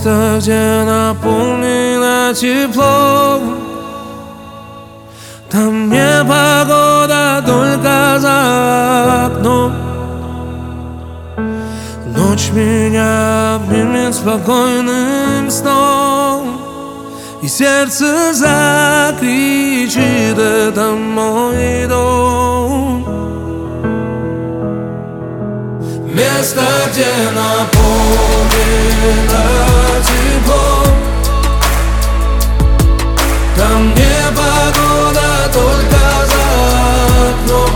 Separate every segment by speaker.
Speaker 1: Место, где наполнено теплом. Там не погода, только за окном. Ночь меня обнимет спокойным сном, и сердце закричит: это мой дом. Место, где наполнено теплом. Там не погода, только за окном.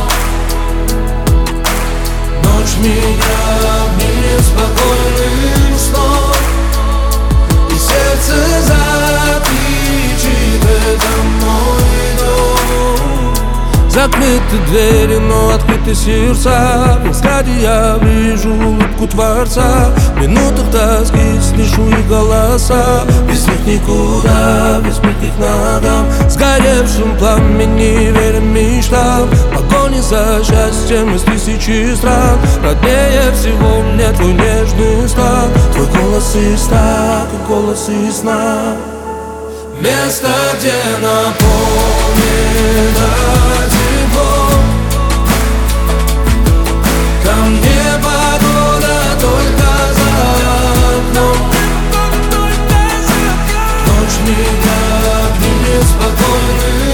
Speaker 1: Ночь меня обнимет спокойным сном, и сердце закричит: это мой дом. Закрыты двери, но открыты сердца. В взгляде я вижу улыбку Творца. В минутах тоски слышу их голоса. Без них никуда, без мягких ногам. Сгоревшим пламени верим мечтам. В погоне за счастьем из тысячи стран. Роднее всего мне твой нежный стан. Твой голос из сна, как голос из сна. Место, где наполнено теплом. Там не погода, только за окном. Ночь меня обнимет спокойным